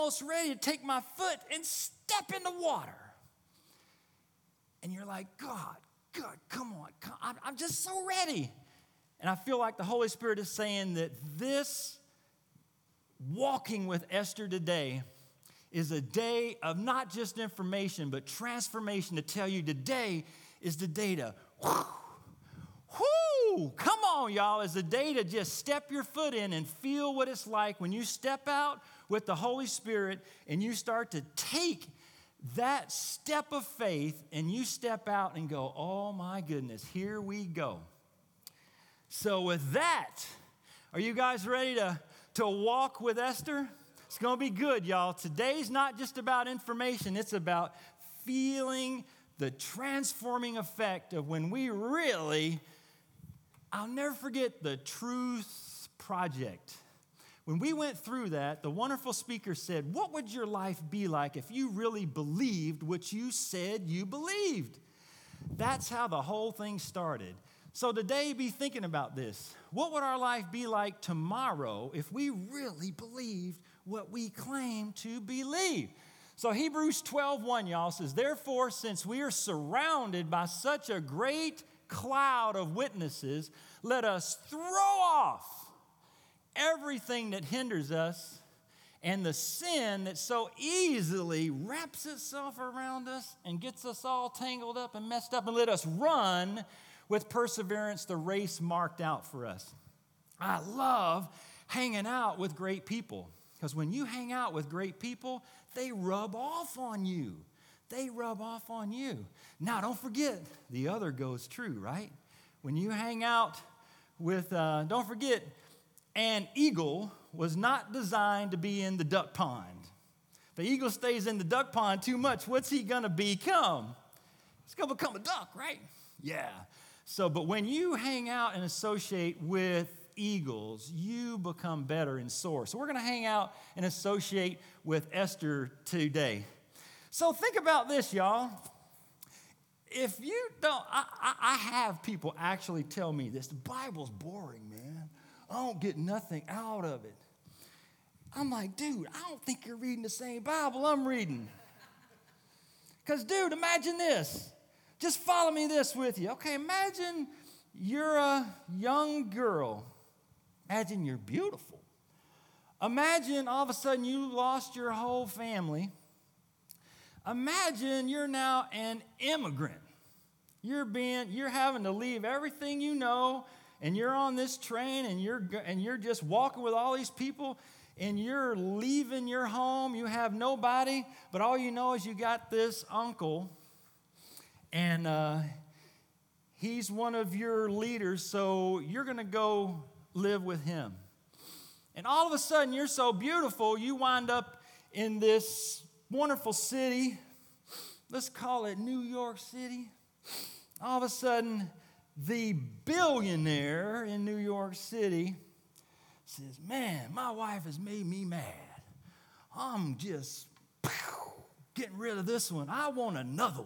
almost ready to take my foot and step in the water. And you're like, God, come on. I'm just so ready. And I feel like the Holy Spirit is saying that this walking with Esther today is a day of not just information, but transformation to tell you today is the day to, come on, y'all, is the day to just step your foot in and feel what it's like when you step out with the Holy Spirit and you start to take that step of faith and you step out and go, oh my goodness, here we go. So with that, are you guys ready to walk with Esther? It's going to be good, y'all. Today's not just about information. It's about feeling the transforming effect of when we really, I'll never forget the Truth Project. When we went through that, the wonderful speaker said, what would your life be like if you really believed what you said you believed? That's how the whole thing started. So today, be thinking about this. What would our life be like tomorrow if we really believed what we claim to believe? So Hebrews 12:1, y'all, says, therefore, since we are surrounded by such a great cloud of witnesses, let us throw off everything that hinders us and the sin that so easily wraps itself around us and gets us all tangled up and messed up, and let us run with perseverance the race marked out for us. I love hanging out with great people, because when you hang out with great people, they rub off on you. They rub off on you. Now, don't forget, the other goes true, right? When you hang out with, don't forget, an eagle was not designed to be in the duck pond. If the eagle stays in the duck pond too much, what's he going to become? He's going to become a duck, right? Yeah. So, but when you hang out and associate with eagles, you become better and soar. So we're going to hang out and associate with Esther today. So think about this, y'all. If you don't, I have people actually tell me this, the Bible's boring, man. I don't get nothing out of it. I'm like, dude, I don't think you're reading the same Bible I'm reading. Because, dude, imagine this. Just follow me this with you. Okay, imagine you're a young girl. Imagine you're beautiful. Imagine all of a sudden you lost your whole family. Imagine you're now an immigrant. You're having to leave everything you know, and you're on this train, and you're just walking with all these people, and you're leaving your home. You have nobody, but all you know is you got this uncle, and he's one of your leaders, so you're going to go live with him. And all of a sudden, you're so beautiful, you wind up in this wonderful city. Let's call it New York City. All of a sudden, the billionaire in New York City says, man, my wife has made me mad. I'm just getting rid of this one. I want another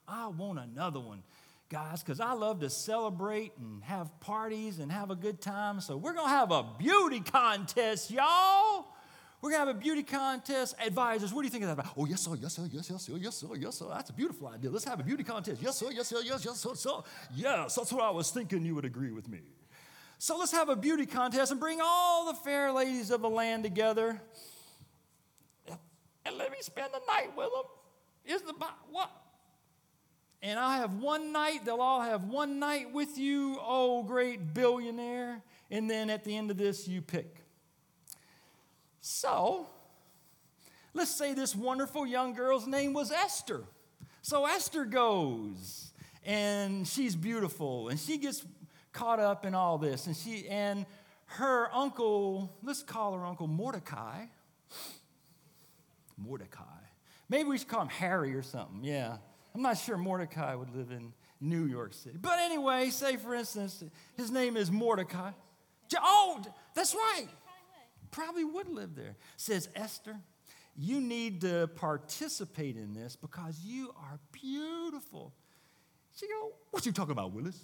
one. Guys, because I love to celebrate and have parties and have a good time. So we're going to have a beauty contest, y'all. We're going to have a beauty contest. Advisors, what do you think of that? Oh, yes, sir, yes, sir, yes, yes, sir, yes, sir, yes, sir. That's a beautiful idea. Let's have a beauty contest. Yes, sir, yes, sir, yes, yes, sir, sir. Yes, that's what I was thinking you would agree with me. So let's have a beauty contest and bring all the fair ladies of the land together. And let me spend the night with them. What? And I'll have one night. They'll all have one night with you, oh, great billionaire. And then at the end of this, you pick. So, let's say this wonderful young girl's name was Esther. So Esther goes, and she's beautiful, and she gets caught up in all this. And her uncle, let's call her Uncle Mordecai. Maybe we should call him Harry or something, yeah. I'm not sure Mordecai would live in New York City. But anyway, say, for instance, his name is Mordecai. Oh, that's right. Probably would live there. Says, Esther, you need to participate in this because you are beautiful. She go, what you talking about, Willis?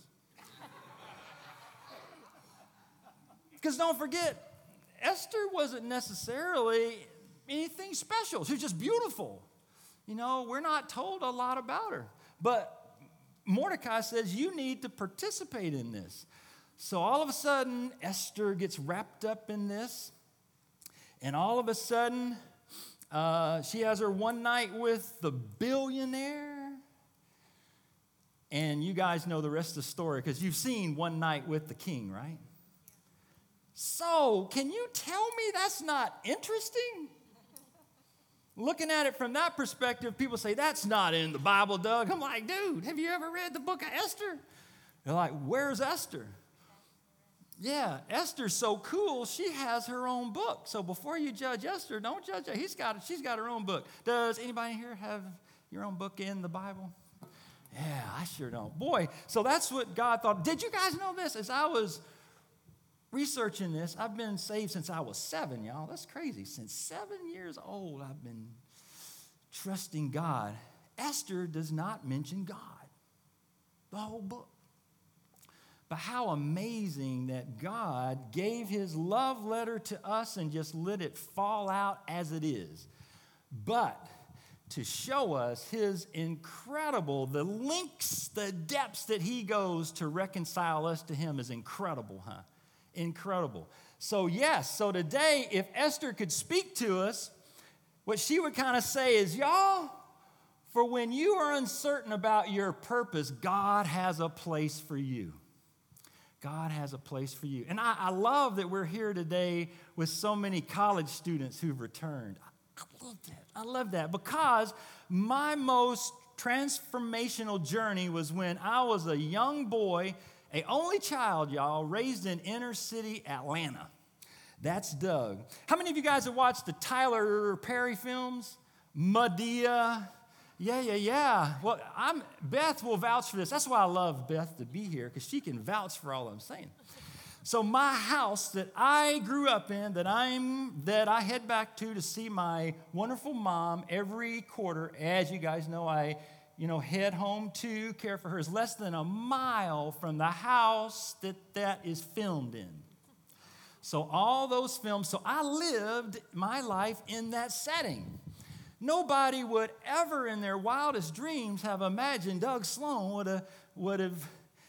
Because don't forget, Esther wasn't necessarily anything special. She was just beautiful. You know, we're not told a lot about her. But Mordecai says, you need to participate in this. So all of a sudden, Esther gets wrapped up in this. And all of a sudden, she has her one night with the billionaire. And you guys know the rest of the story because you've seen One Night with the King, right? So, can you tell me that's not interesting? Looking at it from that perspective, people say, that's not in the Bible, Doug. I'm like, dude, have you ever read the book of Esther? They're like, where's Esther? Yeah, Esther's so cool, she has her own book. So before you judge Esther, don't judge her. She's got her own book. Does anybody here have your own book in the Bible? Yeah, I sure don't. Boy, so that's what God thought. Did you guys know this? As I was researching this, I've been saved since I was 7, y'all. That's crazy. Since 7 years old, I've been trusting God. Esther does not mention God, the whole book. But how amazing that God gave his love letter to us and just let it fall out as it is. But to show us his incredible, the lengths, the depths that he goes to reconcile us to him is incredible, huh? Incredible. So yes, so today, if Esther could speak to us, what she would kind of say is, y'all, for when you are uncertain about your purpose, God has a place for you. God has a place for you. And I love that we're here today with so many college students who've returned. I love that. I love that because my most transformational journey was when I was a young boy, an only child, y'all, raised in inner city Atlanta. That's Doug. How many of you guys have watched the Tyler Perry films? Madea. Yeah. Well, Beth will vouch for this. That's why I love Beth to be here, because she can vouch for all I'm saying. So my house that I grew up in, that I head back to see my wonderful mom every quarter, as you guys know, I head home to care for her, is less than a mile from the house that is filmed in. So all those films, so I lived my life in that setting. Nobody would ever in their wildest dreams have imagined Doug Sloan would have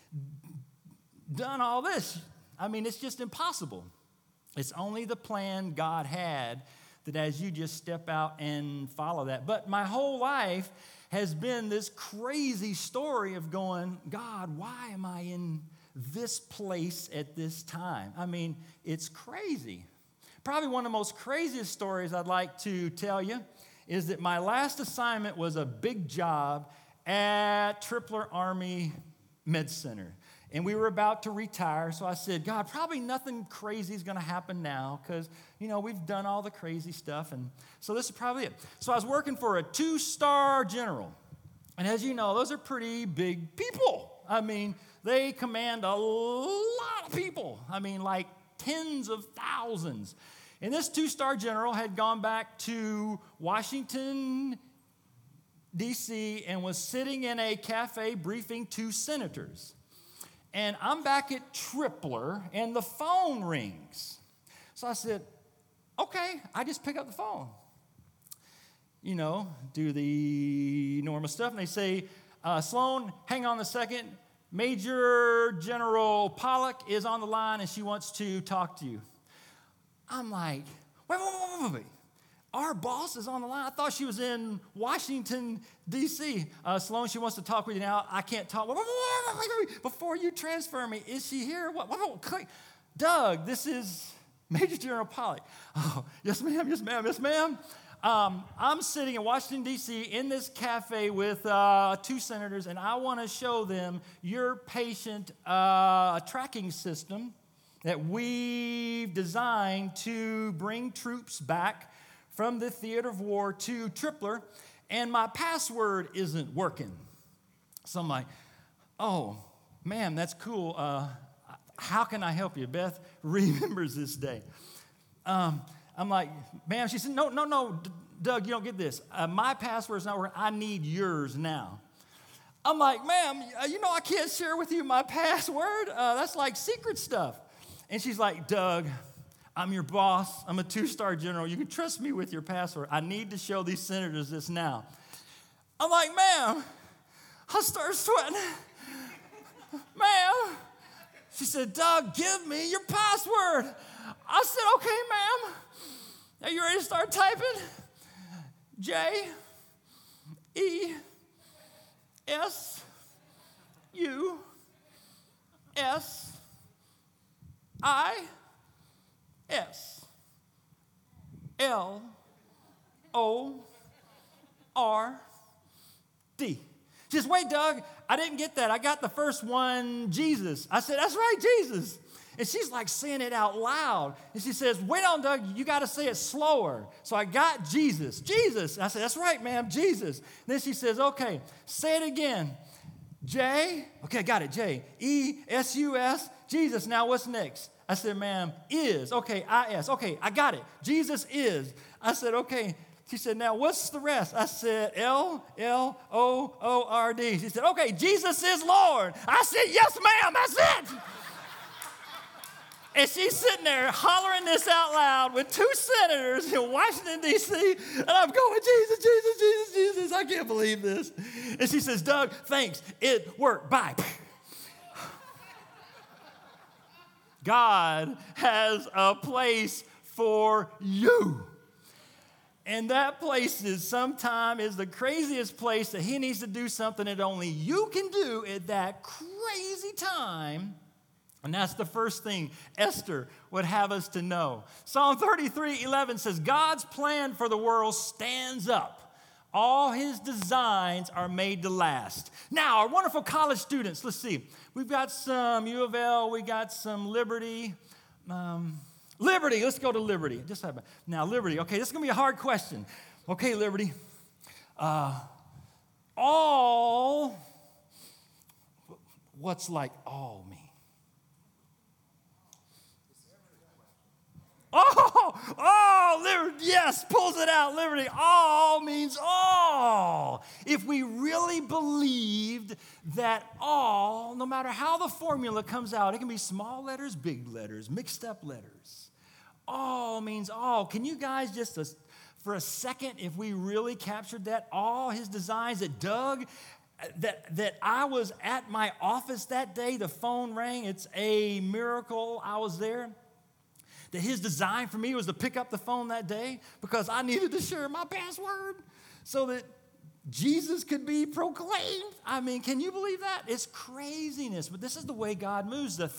done all this. I mean, it's just impossible. It's only the plan God had that as you just step out and follow that. But my whole life has been this crazy story of going, God, why am I in this place at this time? I mean, it's crazy. Probably one of the most craziest stories I'd like to tell you is that my last assignment was a big job at Tripler Army Med Center. And we were about to retire, so I said, God, probably nothing crazy is going to happen now because, we've done all the crazy stuff, and so this is probably it. So I was working for a 2-star general, and as you know, those are pretty big people. I mean, they command a lot of people. I mean, like tens of thousands. And this 2-star general had gone back to Washington, D.C., and was sitting in a cafe briefing 2 senators. And I'm back at Tripler, and the phone rings. So I said, okay, I just pick up the phone. Do the normal stuff. And they say, Sloan, hang on a second. Major General Pollock is on the line, and she wants to talk to you. I'm like, wait. Our boss is on the line. I thought she was in Washington, D.C. Sloan, she wants to talk with you now. I can't talk. Wait. Before you transfer me, is she here? What? Doug, this is Major General Pollock. Oh, yes, ma'am. I'm sitting in Washington, D.C. in this cafe with 2 senators, and I want to show them your patient tracking system that we've designed to bring troops back from the theater of war to Tripler, and my password isn't working. So I'm like, oh, ma'am, that's cool. How can I help you? Beth remembers this day. I'm like, ma'am, she said, no, Doug, you don't get this. My password's not working. I need yours now. I'm like, ma'am, I can't share with you my password. That's like secret stuff. And she's like, Doug, I'm your boss. I'm a 2-star general. You can trust me with your password. I need to show these senators this now. I'm like, ma'am, I start sweating. Ma'am. She said, Doug, give me your password. I said, okay, ma'am. Are you ready to start typing? JESUSLORD. She says, wait, Doug, I didn't get that. I got the first one, Jesus. I said, that's right, Jesus. And she's like saying it out loud. And she says, wait on, Doug, you got to say it slower. So I got Jesus. Jesus. I said, that's right, ma'am, Jesus. And then she says, okay, say it again. J. Okay, I got it. JESUS. Jesus. Now what's next? I said, ma'am, is. Okay, IS. Okay, I got it. Jesus is. I said, okay. She said, now what's the rest? I said, LOORD. She said, okay, Jesus is Lord. I said, yes, ma'am, that's it. And she's sitting there hollering this out loud with 2 senators in Washington, D.C., and I'm going, Jesus, Jesus, Jesus, Jesus, I can't believe this. And she says, Doug, thanks, it worked, bye. God has a place for you. And that place is sometimes the craziest place that he needs to do something that only you can do at that crazy time. And that's the first thing Esther would have us to know. Psalm 33:11 says, God's plan for the world stands up. All his designs are made to last. Now, our wonderful college students, let's see. We've got some U of L, we got some Liberty. Liberty, let's go to Liberty. Now, Liberty, okay, this is going to be a hard question. Okay, Liberty. All, what's like all mean? Liberty, yes, pulls it out, Liberty. All means all. If we really believed that all, no matter how the formula comes out, it can be small letters, big letters, mixed up letters. All means all. Can you guys just, for a second, if we really captured that, all his designs that Doug, that I was at my office that day, the phone rang, it's a miracle I was there. That his design for me was to pick up the phone that day because I needed to share my password so that Jesus could be proclaimed. I mean, can you believe that? It's craziness, but this is the way God moves. The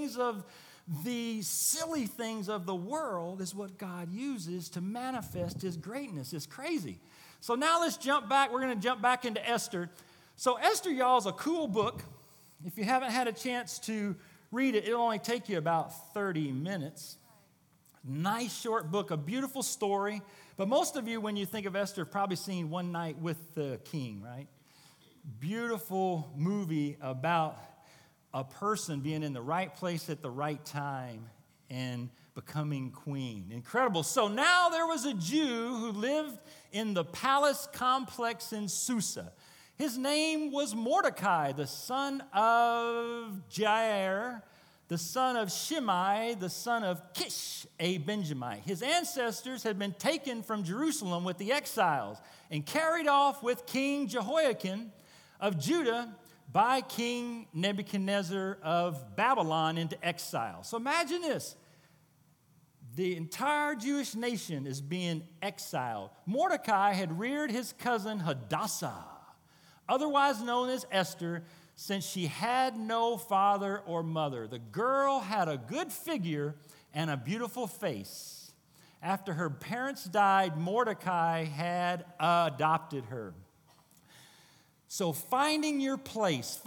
silly things of the world is what God uses to manifest his greatness. It's crazy. So now let's jump back. We're going to jump back into Esther. So Esther, y'all, is a cool book. If you haven't had a chance to read it, it'll only take you about 30 minutes. Nice short book, a beautiful story. But most of you, when you think of Esther, have probably seen One Night with the King, right? Beautiful movie about a person being in the right place at the right time and becoming queen. Incredible. So now there was a Jew who lived in the palace complex in Susa. His name was Mordecai, the son of Jair, the son of Shimei, the son of Kish, a Benjamite. His ancestors had been taken from Jerusalem with the exiles and carried off with King Jehoiakim of Judah by King Nebuchadnezzar of Babylon into exile. So imagine this. The entire Jewish nation is being exiled. Mordecai had reared his cousin Hadassah, otherwise known as Esther, since she had no father or mother. The girl had a good figure and a beautiful face. After her parents died, Mordecai had adopted her. So finding your place,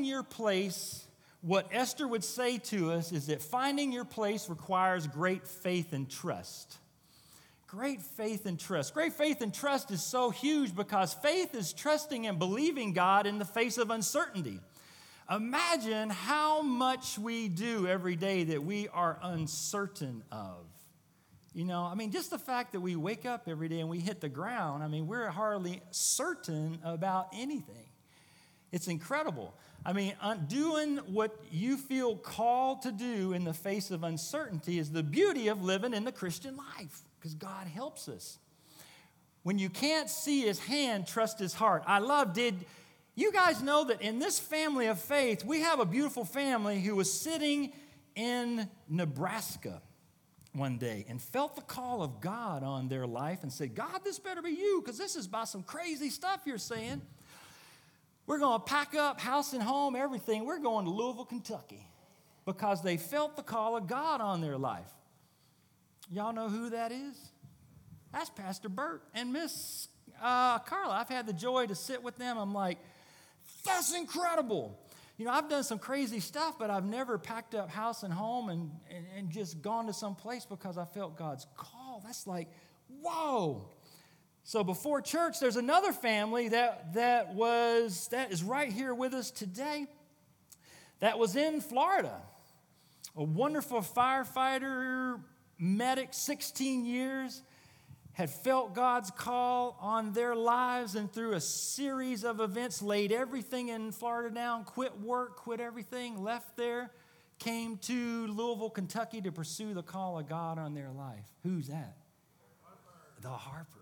what Esther would say to us is that finding your place requires great faith and trust. Great faith and trust. Great faith and trust is so huge because faith is trusting and believing God in the face of uncertainty. Imagine how much we do every day that we are uncertain of. You know, I mean, just the fact that we wake up every day and we hit the ground, I mean, we're hardly certain about anything. It's incredible. I mean, doing what you feel called to do in the face of uncertainty is the beauty of living in the Christian life, because God helps us. When you can't see his hand, trust his heart. Did you guys know that in this family of faith, we have a beautiful family who was sitting in Nebraska one day and felt the call of God on their life and said, God, this better be you, because this is about some crazy stuff you're saying. We're going to pack up house and home, everything. We're going to Louisville, Kentucky, because they felt the call of God on their life. Y'all know who that is? That's Pastor Bert and Miss Carla. I've had the joy to sit with them. I'm like, that's incredible. You know, I've done some crazy stuff, but I've never packed up house and home and just gone to some place because I felt God's call. That's like, whoa. So before church, there's another family that is right here with us today that was in Florida. A wonderful firefighter, medic, 16 years, had felt God's call on their lives, and through a series of events laid everything in Florida down, quit work, quit everything, left there, came to Louisville, Kentucky to pursue the call of God on their life. Who's that? The Harpers.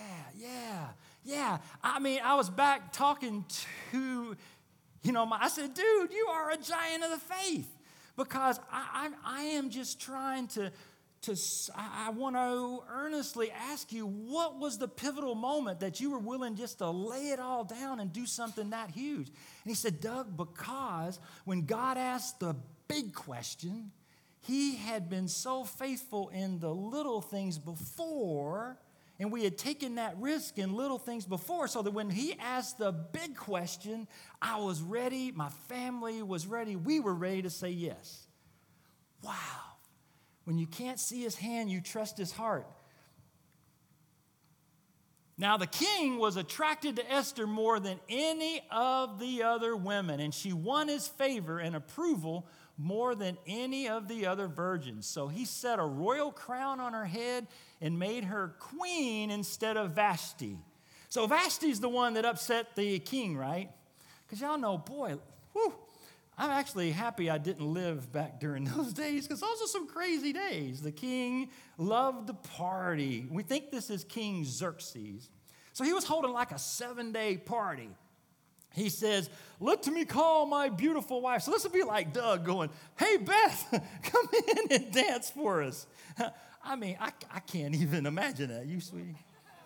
Yeah. I mean, I was back talking to, I said, dude, you are a giant of the faith, because I am just trying I want to earnestly ask you, what was the pivotal moment that you were willing just to lay it all down and do something that huge? And he said, Doug, because when God asked the big question, he had been so faithful in the little things before, and we had taken that risk in little things before, so that when he asked the big question, I was ready, my family was ready, we were ready to say yes. Wow. When you can't see his hand, you trust his heart. Now, the king was attracted to Esther more than any of the other women, and she won his favor and approval more than any of the other virgins. So he set a royal crown on her head and made her queen instead of Vashti. So Vashti's the one that upset the king, right? Because y'all know, boy, I'm actually happy I didn't live back during those days, because those are some crazy days. The king loved to party. We think this is King Xerxes. So he was holding like a 7-day party. He says, let me call my beautiful wife. So this would be like Doug going, hey, Beth, come in and dance for us. I mean, I can't even imagine that. You sweetie?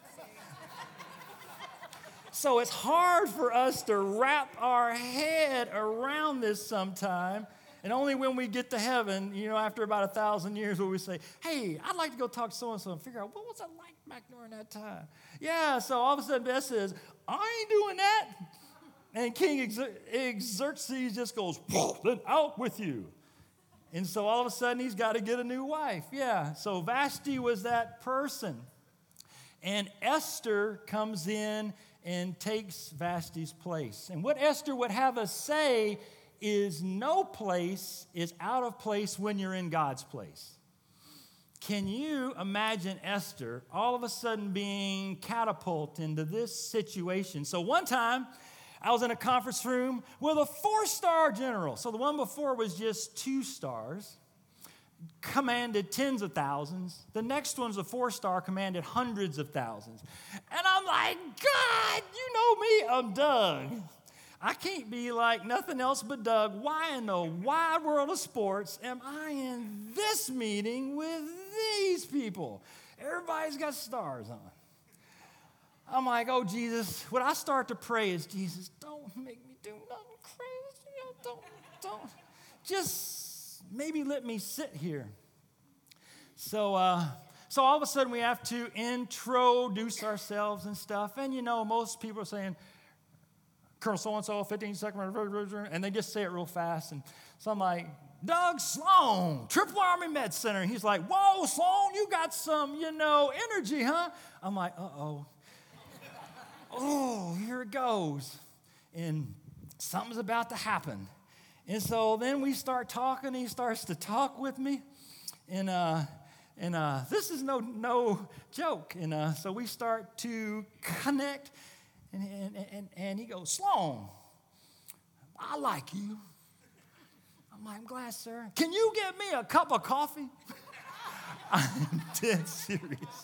So it's hard for us to wrap our head around this sometime. And only when we get to heaven, after about 1,000 years, will we say, hey, I'd like to go talk to so-and-so and figure out what was it like back during that time. Yeah, so all of a sudden Beth says, I ain't doing that. And King Xerxes just goes, then out with you. And so all of a sudden he's got to get a new wife. Yeah, so Vashti was that person. And Esther comes in and takes Vashti's place. And what Esther would have us say is no place is out of place when you're in God's place. Can you imagine Esther all of a sudden being catapulted into this situation? So one time, I was in a conference room with a 4-star general. So the one before was just 2 stars. Commanded tens of thousands. The next one's a 4-star, commanded hundreds of thousands. And I'm like, God, you know me, I'm Doug. I can't be like nothing else but Doug. Why in the wide world of sports am I in this meeting with these people? Everybody's got stars on. I'm like, oh, Jesus. What I start to pray is, Jesus, don't make me do nothing crazy. Don't. Just maybe let me sit here. So all of a sudden we have to introduce ourselves and stuff. And most people are saying, Colonel so-and-so, 15-second, and they just say it real fast. And so I'm like, Doug Sloan, Triple Army Med Center. And he's like, whoa, Sloan, you got some, energy, huh? I'm like, uh-oh. Oh, here it goes. And something's about to happen. And so then we start talking. He starts to talk with me. And this is no joke. And so we start to connect. And he goes, Sloan, I like you. I'm like, I'm glad, sir. Can you get me a cup of coffee? I'm dead serious.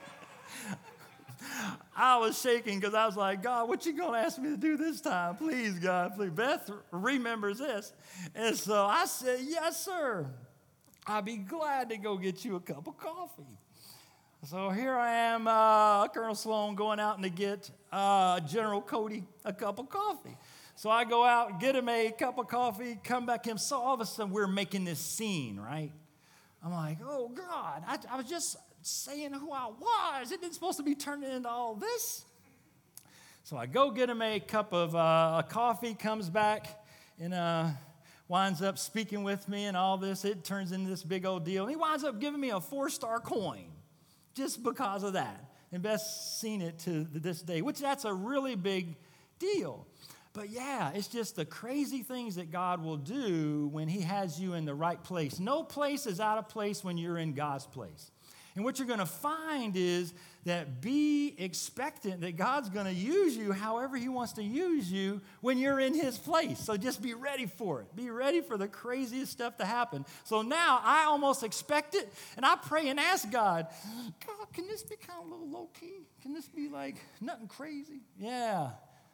I was shaking because I was like, God, what you going to ask me to do this time? Please, God, please. Beth remembers this. And so I said, yes, sir. I'd be glad to go get you a cup of coffee. So here I am, Colonel Sloan, going out and to get General Cody a cup of coffee. So I go out, get him a cup of coffee, come back in. So all of a sudden, we're making this scene, right? I'm like, oh, God, I was just saying who I was. It didn't supposed to be turning into all this. So I go get him a cup of coffee, comes back, and winds up speaking with me and all this. It turns into this big old deal. And he winds up giving me a 4-star coin just because of that. And Beth's seen it to this day, which that's a really big deal. But yeah, it's just the crazy things that God will do when he has you in the right place. No place is out of place when you're in God's place. And what you're going to find is that be expectant that God's going to use you however he wants to use you when you're in his place. So just be ready for it. Be ready for the craziest stuff to happen. So now I almost expect it, and I pray and ask God, can this be kind of a little low-key? Can this be like nothing crazy? Yeah.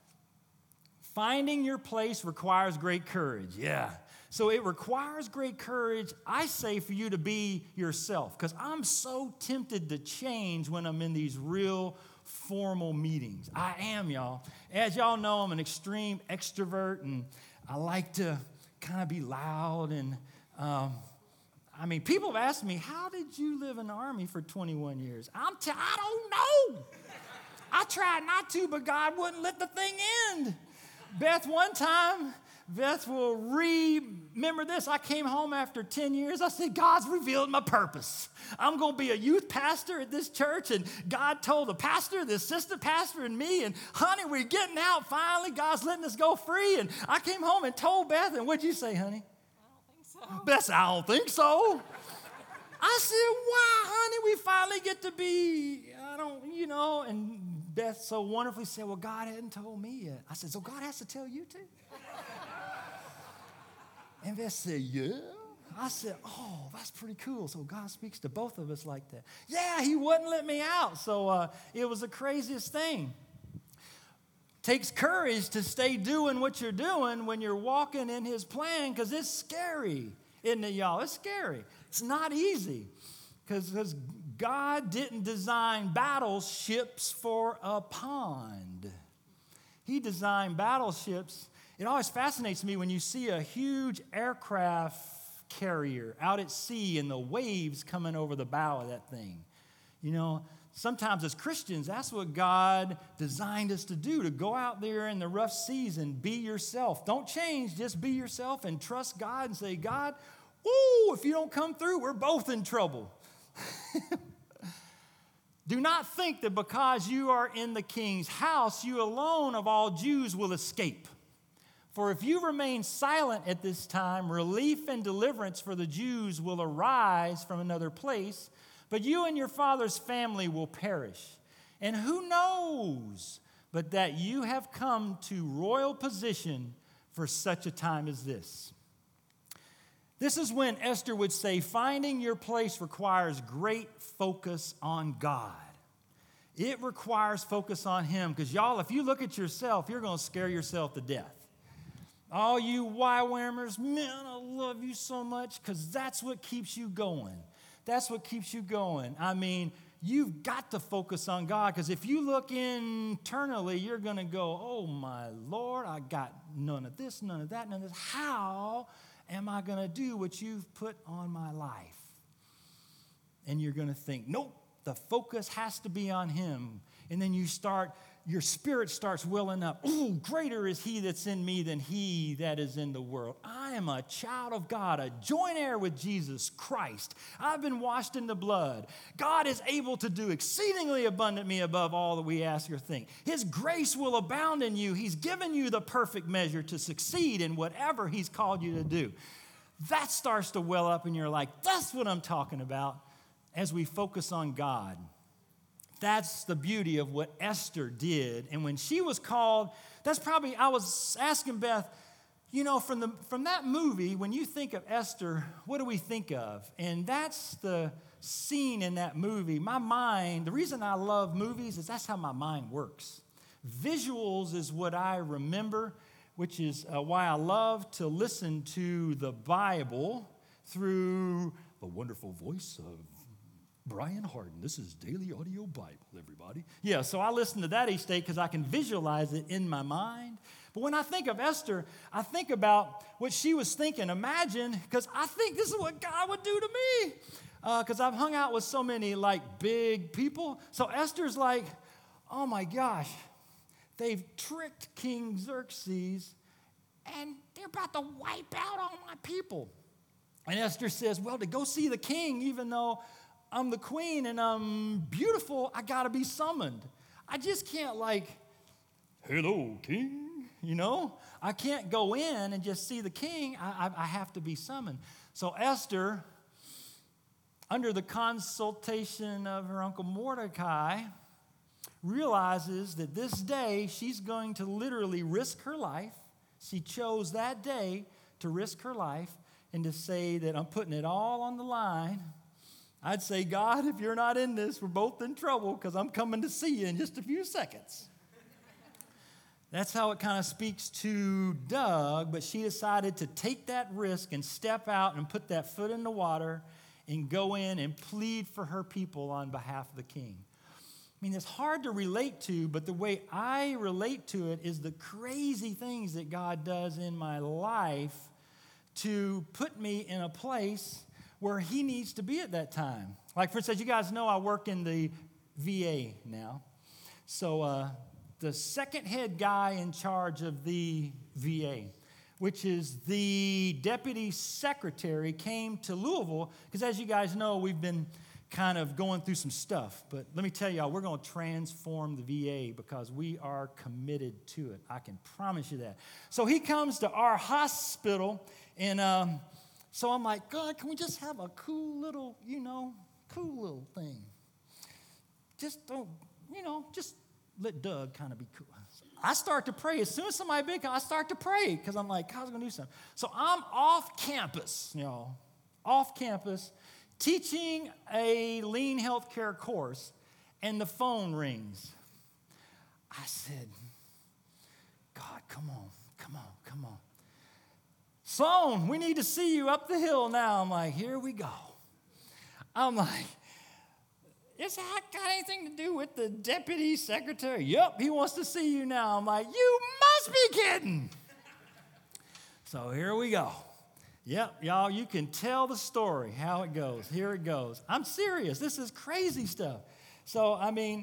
Finding your place requires great courage. Yeah. So it requires great courage, I say, for you to be yourself, because I'm so tempted to change when I'm in these real formal meetings. I am, y'all. As y'all know, I'm an extreme extrovert, and I like to kind of be loud. And, people have asked me, how did you live in the Army for 21 years? I don't know. I tried not to, but God wouldn't let the thing end. Beth will remember this. I came home after 10 years. I said, God's revealed my purpose. I'm going to be a youth pastor at this church. And God told the pastor, the assistant pastor, and me, and honey, we're getting out finally. God's letting us go free. And I came home and told Beth, and what'd you say, honey? I don't think so. Beth said, I don't think so. I said, why, honey? We finally get to be, and Beth so wonderfully said, well, God hadn't told me yet. I said, so God has to tell you too? And Beth said, yeah. I said, oh, that's pretty cool. So God speaks to both of us like that. Yeah, he wouldn't let me out. So it was the craziest thing. Takes courage to stay doing what you're doing when you're walking in his plan, because it's scary, isn't it, y'all? It's scary. It's not easy, because God didn't design battleships for a pond. He designed battleships. It always fascinates me when you see a huge aircraft carrier out at sea and the waves coming over the bow of that thing. Sometimes as Christians, that's what God designed us to do, to go out there in the rough seas and be yourself. Don't change, just be yourself and trust God and say, God, if you don't come through, we're both in trouble. Do not think that because you are in the king's house, you alone of all Jews will escape. For if you remain silent at this time, relief and deliverance for the Jews will arise from another place, but you and your father's family will perish. And who knows but that you have come to royal position for such a time as this? This is when Esther would say, finding your place requires great focus on God. It requires focus on him, because y'all, if you look at yourself, you're going to scare yourself to death. All you YWAMers, man, I love you so much, because that's what keeps you going. That's what keeps you going. You've got to focus on God, because if you look internally, you're going to go, oh, my Lord, I got none of this, none of that, none of this. How am I going to do what you've put on my life? And you're going to think, nope, the focus has to be on him. And then your spirit starts welling up. Ooh, greater is he that's in me than he that is in the world. I am a child of God, a joint heir with Jesus Christ. I've been washed in the blood. God is able to do exceedingly abundantly above all that we ask or think. His grace will abound in you. He's given you the perfect measure to succeed in whatever he's called you to do. That starts to well up and you're like, that's what I'm talking about, as we focus on God. That's the beauty of what Esther did. And when she was called, I was asking Beth, from that movie, when you think of Esther, what do we think of? And that's the scene in that movie. My mind, the reason I love movies is that's how my mind works. Visuals is what I remember, which is why I love to listen to the Bible through the wonderful voice of Brian Harden. This is Daily Audio Bible, everybody. Yeah, so I listen to that each day because I can visualize it in my mind. But when I think of Esther, I think about what she was thinking. Imagine, because I think this is what God would do to me. Because I've hung out with so many, big people. So Esther's like, oh my gosh, they've tricked King Xerxes, and they're about to wipe out all my people. And Esther says, well, to go see the king, even though I'm the queen and I'm beautiful, I got to be summoned. I just can't hello, king, I can't go in and just see the king. I have to be summoned. So Esther, under the consultation of her uncle Mordecai, realizes that this day she's going to literally risk her life. She chose that day to risk her life and to say that I'm putting it all on the line. I'd say, God, if you're not in this, we're both in trouble because I'm coming to see you in just a few seconds. That's how it kind of speaks to Doug, but she decided to take that risk and step out and put that foot in the water and go in and plead for her people on behalf of the king. I mean, it's hard to relate to, but the way I relate to it is the crazy things that God does in my life to put me in a place where he needs to be at that time. Like, for instance, you guys know I work in the VA now. So the second head guy in charge of the VA, which is the deputy secretary, came to Louisville, because as you guys know, we've been kind of going through some stuff. But let me tell y'all, we're going to transform the VA because we are committed to it. I can promise you that. So he comes to our hospital, and so I'm like, God, can we just have a cool little thing? Just don't, just let Doug kind of be cool. I start to pray. As soon as somebody big comes, I start to pray because I'm like, God's going to do something. So I'm off campus, teaching a lean healthcare course, and the phone rings. I said, God, come on. Sloan, we need to see you up the hill now. I'm like, here we go. I'm like, is that got anything to do with the deputy secretary? Yep, he wants to see you now. I'm like, you must be kidding. So here we go. Yep, y'all, you can tell the story, how it goes. Here it goes. I'm serious. This is crazy stuff. So,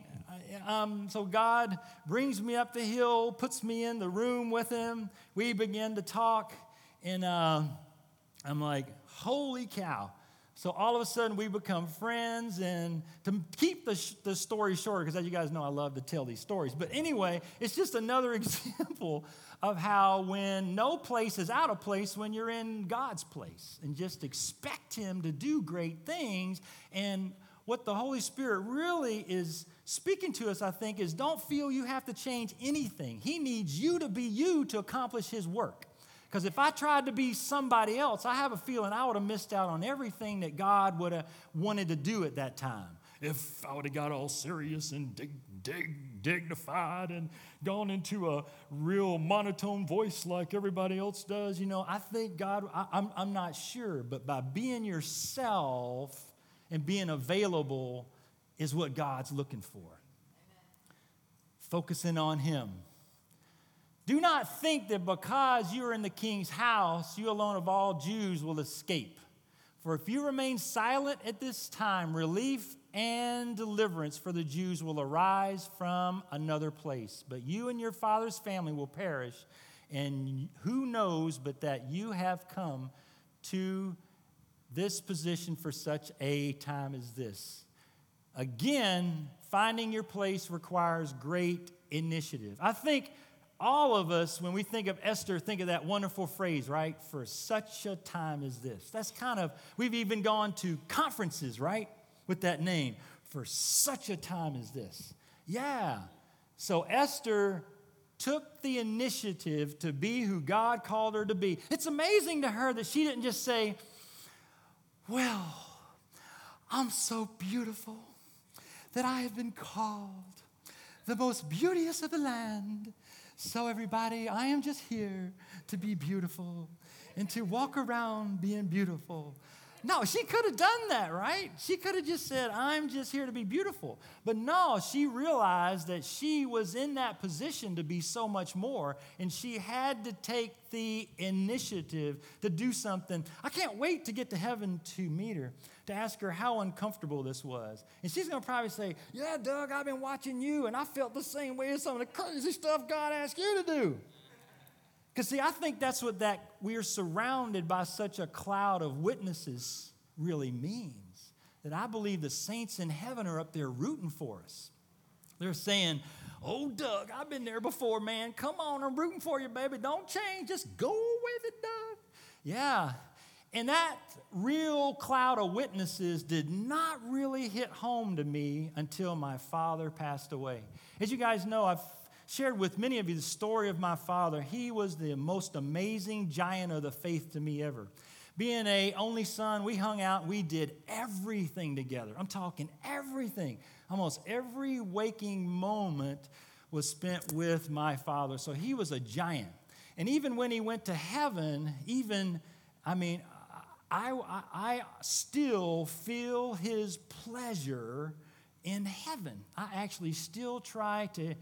so God brings me up the hill, puts me in the room with him. We begin to talk, and I'm like, holy cow. So all of a sudden, we become friends, and to keep the story short, because as you guys know, I love to tell these stories. But anyway, it's just another example of how when no place is out of place when you're in God's place, and just expect him to do great things. And what the Holy Spirit really is speaking to us, I think, is don't feel you have to change anything. He needs you to be you to accomplish his work. Because if I tried to be somebody else, I have a feeling I would have missed out on everything that God would have wanted to do at that time. If I would have got all serious and dignified and gone into a real monotone voice like everybody else does, I think God, I'm not sure. But by being yourself and being available is what God's looking for. Amen. Focusing on him. Do not think that because you are in the king's house, you alone of all Jews will escape. For if you remain silent at this time, relief and deliverance for the Jews will arise from another place. But you and your father's family will perish, and who knows but that you have come to this position for such a time as this. Again, finding your place requires great initiative. I think all of us, when we think of Esther, think of that wonderful phrase, right? For such a time as this. That's we've even gone to conferences, right? With that name. For such a time as this. Yeah. So Esther took the initiative to be who God called her to be. It's amazing to her that she didn't just say, well, I'm so beautiful that I have been called the most beauteous of the land. So everybody, I am just here to be beautiful and to walk around being beautiful. No, she could have done that, right? She could have just said, I'm just here to be beautiful. But no, she realized that she was in that position to be so much more, and she had to take the initiative to do something. I can't wait to get to heaven to meet her, to ask her how uncomfortable this was. And she's going to probably say, yeah, Doug, I've been watching you, and I felt the same way as some of the crazy stuff God asked you to do. Because, see, I think that's what that we're surrounded by such a cloud of witnesses really means. That I believe the saints in heaven are up there rooting for us. They're saying, oh, Doug, I've been there before, man. Come on, I'm rooting for you, baby. Don't change. Just go with it, Doug. Yeah. And that real cloud of witnesses did not really hit home to me until my father passed away. As you guys know, I've shared with many of you the story of my father. He was the most amazing giant of the faith to me ever. Being an only son, we hung out, we did everything together. I'm talking everything. Almost every waking moment was spent with my father. So he was a giant. And even when he went to heaven, I still feel his pleasure in heaven. I actually still try to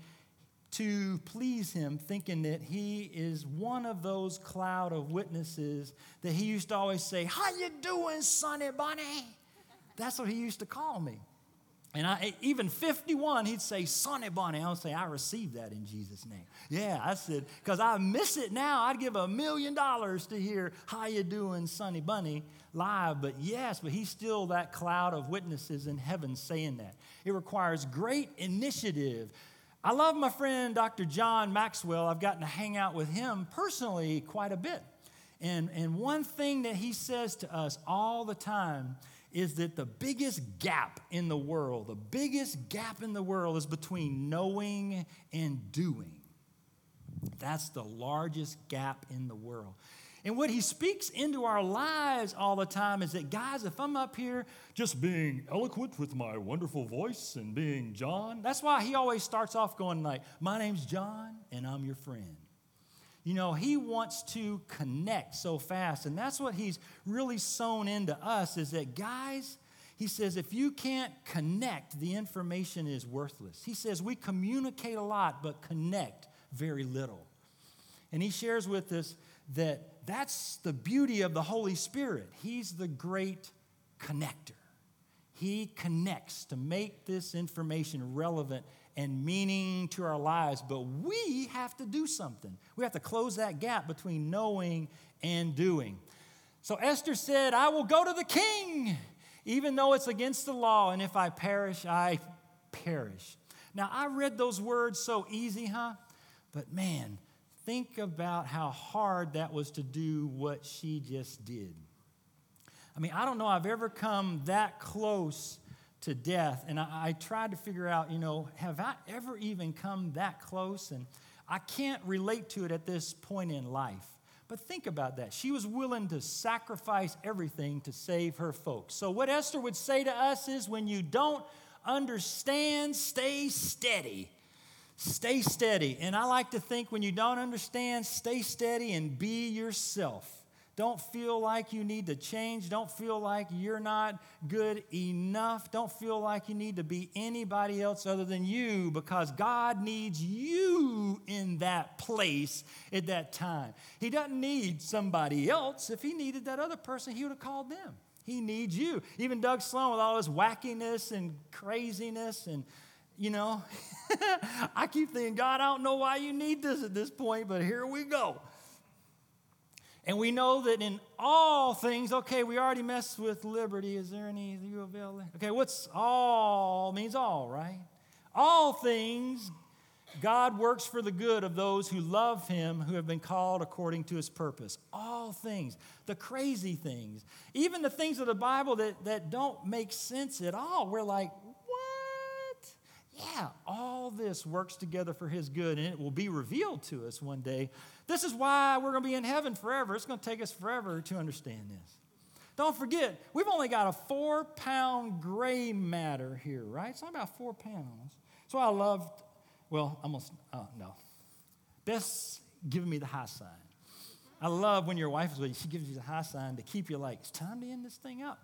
please him, thinking that he is one of those cloud of witnesses that he used to always say, how you doing, Sonny Bunny? That's what he used to call me. And even 51, he'd say, Sonny Bunny. I would say, I received that in Jesus' name. Yeah, I said, because I miss it now. I'd give $1 million to hear, how you doing, Sonny Bunny, live. But yes, but he's still that cloud of witnesses in heaven saying that. It requires great initiative. I love my friend, Dr. John Maxwell. I've gotten to hang out with him personally quite a bit. And one thing that he says to us all the time is that the biggest gap in the world is between knowing and doing. That's the largest gap in the world. And what he speaks into our lives all the time is that, guys, if I'm up here just being eloquent with my wonderful voice and being John, that's why he always starts off going like, my name's John and I'm your friend. You know, he wants to connect so fast, and that's what he's really sown into us is that, guys, he says, if you can't connect, the information is worthless. He says we communicate a lot but connect very little. And he shares with us that that's the beauty of the Holy Spirit. He's the great connector. He connects to make this information relevant and meaning to our lives, but we have to do something. We have to close that gap between knowing and doing. So Esther said, I will go to the king, even though it's against the law, and if I perish, I perish. Now, I read those words so easy, huh? But man, think about how hard that was to do what she just did. I mean, I don't know I've ever come that close to death, and I tried to figure out, have I ever even come that close? And I can't relate to it at this point in life. But think about that. She was willing to sacrifice everything to save her folks. So what Esther would say to us is, when you don't understand, stay steady. Stay steady. And I like to think when you don't understand, stay steady and be yourself. Don't feel like you need to change. Don't feel like you're not good enough. Don't feel like you need to be anybody else other than you, because God needs you in that place at that time. He doesn't need somebody else. If he needed that other person, he would have called them. He needs you. Even Doug Sloan with all his wackiness and craziness and I keep thinking, God, I don't know why you need this at this point, but here we go. And we know that in all things, okay, we already messed with liberty. Is there any you avail? Okay, what's all means all, right? All things, God works for the good of those who love him, who have been called according to his purpose. All things, the crazy things, even the things of the Bible that don't make sense at all. We're like, what? yeah, all this works together for his good, and it will be revealed to us one day. This is why we're going to be in heaven forever. It's going to take us forever to understand this. Don't forget, we've only got a 4-pound gray matter here, right? It's only about 4 pounds. So I loved, no. Beth's giving me the high sign. I love when your wife is with you, she gives you the high sign to keep you like, it's time to end this thing up.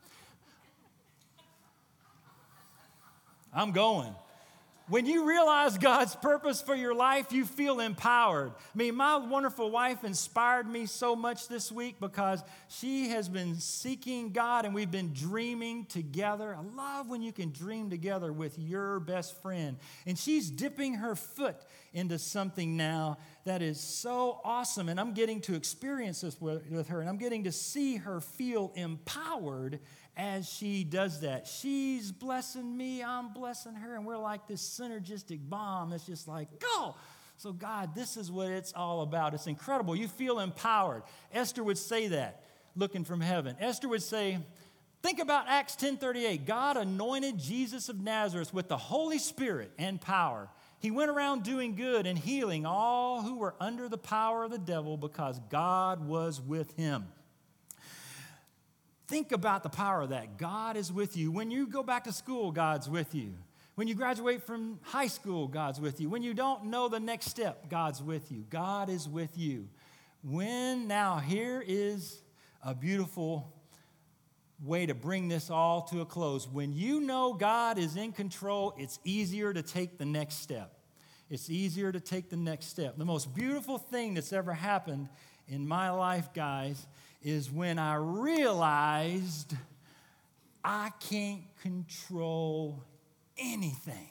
I'm going. When you realize God's purpose for your life, you feel empowered. I mean, my wonderful wife inspired me so much this week because she has been seeking God and we've been dreaming together. I love when you can dream together with your best friend. And she's dipping her foot into something now that is so awesome. And I'm getting to experience this with her, and I'm getting to see her feel empowered as she does that. She's blessing me, I'm blessing her, and we're like this synergistic bomb that's just like, go! So God, this is what it's all about. It's incredible. You feel empowered. Esther would say that, looking from heaven. Esther would say, think about Acts 10:38. God anointed Jesus of Nazareth with the Holy Spirit and power. He went around doing good and healing all who were under the power of the devil because God was with him. Think about the power of that. God is with you. When you go back to school, God's with you. When you graduate from high school, God's with you. When you don't know the next step, God's with you. God is with you. Now here is a beautiful way to bring this all to a close. When you know God is in control, it's easier to take the next step. It's easier to take the next step. The most beautiful thing that's ever happened in my life, guys, is when I realized I can't control anything.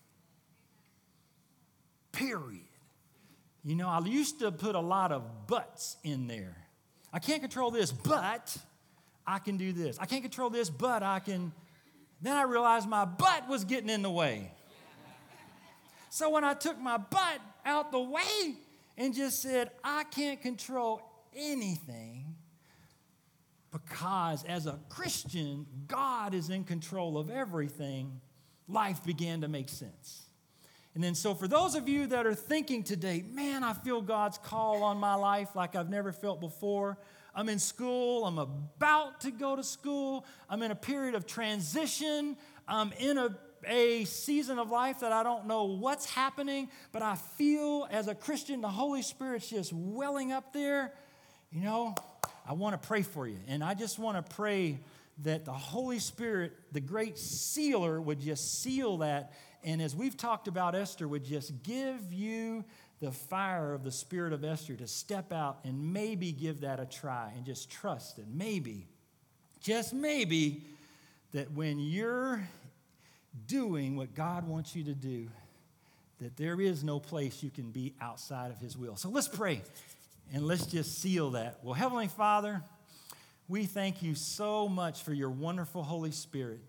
Period. You know, I used to put a lot of buts in there. I can't control this, but I can do this. I can't control this, but I can. Then I realized my butt was getting in the way. So when I took my butt out the way and just said, I can't control anything, because as a Christian, God is in control of everything, life began to make sense. And then so for those of you that are thinking today, man, I feel God's call on my life like I've never felt before. I'm in school. I'm about to go to school. I'm in a period of transition. I'm in a season of life that I don't know what's happening, but I feel as a Christian, the Holy Spirit's just welling up there. You know, I want to pray for you. And I just want to pray that the Holy Spirit, the great sealer, would just seal that. And as we've talked about, Esther would just give you the fire of the spirit of Esther to step out and maybe give that a try and just trust that maybe, just maybe, that when you're doing what God wants you to do, that there is no place you can be outside of his will. So let's pray and let's just seal that. Well, Heavenly Father, we thank you so much for your wonderful Holy Spirit,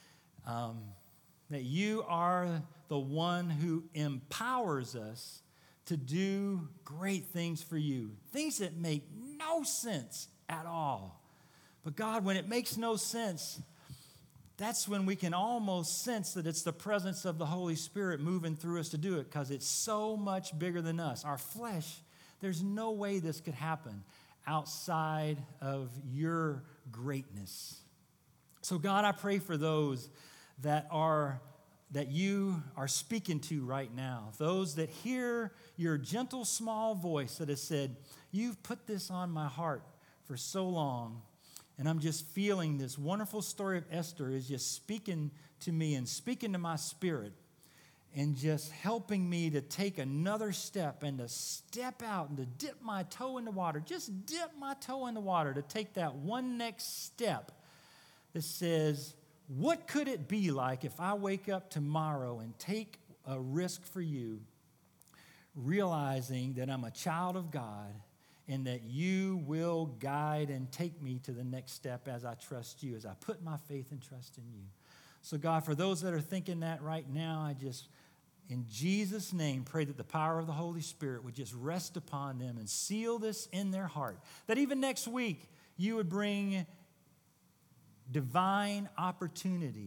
that you are the one who empowers us to do great things for you, things that make no sense at all. But God, when it makes no sense, that's when we can almost sense that it's the presence of the Holy Spirit moving through us to do it, because it's so much bigger than us. Our flesh, there's no way this could happen outside of your greatness. So God, I pray for those that you are speaking to right now, those that hear your gentle, small voice that has said, you've put this on my heart for so long, and I'm just feeling this wonderful story of Esther is just speaking to me and speaking to my spirit and just helping me to take another step and to step out and to dip my toe in the water, just dip my toe in the water to take that one next step that says, what could it be like if I wake up tomorrow and take a risk for you, realizing that I'm a child of God and that you will guide and take me to the next step as I trust you, as I put my faith and trust in you. So God, for those that are thinking that right now, I just, in Jesus' name, pray that the power of the Holy Spirit would just rest upon them and seal this in their heart. That even next week, you would bring divine opportunity.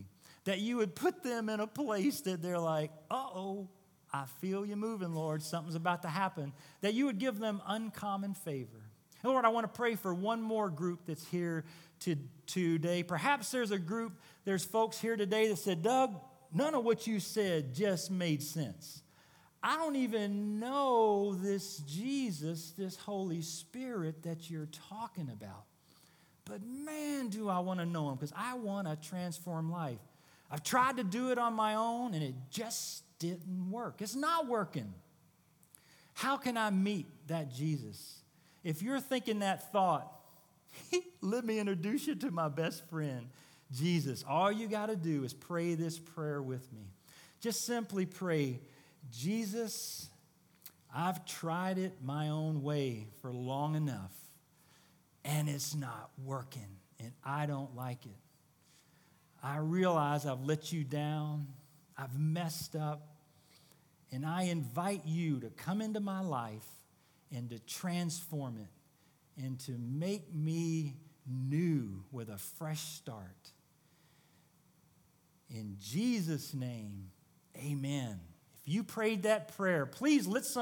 That you would put them in a place that they're like, uh-oh, I feel you moving, Lord. Something's about to happen. That you would give them uncommon favor. And Lord, I want to pray for one more group that's here today. Perhaps there's folks here today that said, Doug, none of what you said just made sense. I don't even know this Jesus, this Holy Spirit that you're talking about. But man, do I want to know him, because I want a transformed life. I've tried to do it on my own, and it just didn't work. It's not working. How can I meet that Jesus? If you're thinking that thought, let me introduce you to my best friend, Jesus. All you got to do is pray this prayer with me. Just simply pray, Jesus, I've tried it my own way for long enough, and it's not working, and I don't like it. I realize I've let you down, I've messed up, and I invite you to come into my life and to transform it and to make me new with a fresh start. In Jesus' name, amen. If you prayed that prayer, please let some